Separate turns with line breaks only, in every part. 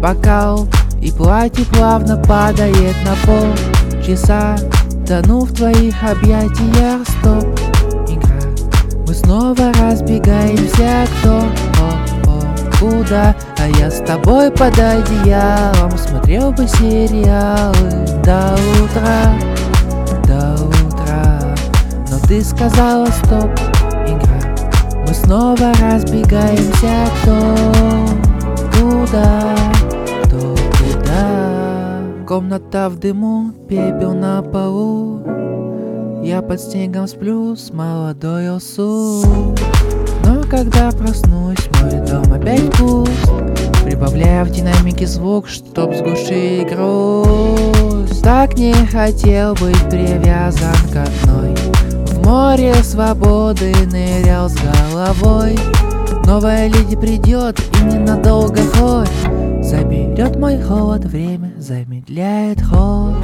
бокал, и платье плавно падает на пол. Часа тону в твоих объятиях, стоп, игра. Мы снова разбегаемся, кто куда. А я с тобой под одеялом смотрел бы сериалы до утра, до утра. Но ты сказала стоп, игра. Мы снова разбегаемся, кто куда, кто куда. Комната в дыму, пепел на полу. Я под снегом сплю с молодой Алсу. Но когда проснусь, мой дом опять пуст. Прибавляя в динамике звук, чтоб сглушить грусть. Так не хотел быть привязан к одной. В море свободы нырял с головой. Новая леди придет и ненадолго хоть заберет мой холод, время замедляет ход.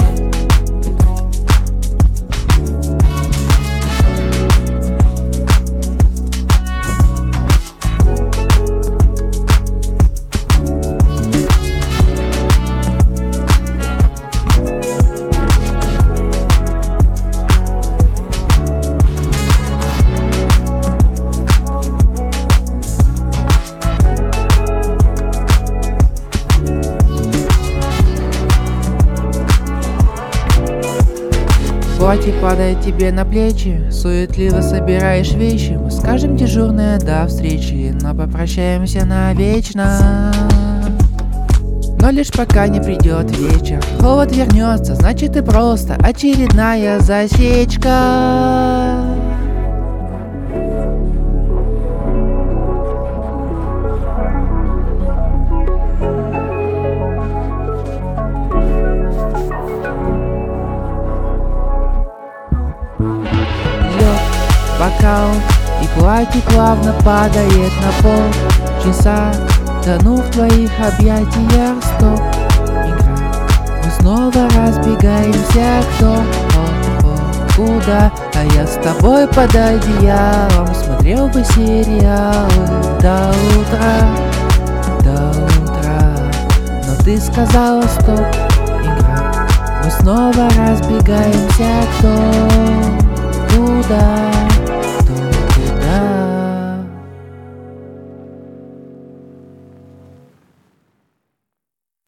Платье падает тебе на плечи, суетливо собираешь вещи. Мы скажем дежурное до встречи, но попрощаемся навечно. Но лишь пока не придет вечер, холод вернется, значит и просто очередная засечка. Бокал, и платье плавно падает на пол. Часа тону в твоих объятиях, стоп, игра. Мы снова разбегаемся, кто куда. А я с тобой под одеялом смотрел бы сериалы до утра, до утра. Но ты сказала стоп, игра. Мы снова разбегаемся, кто куда.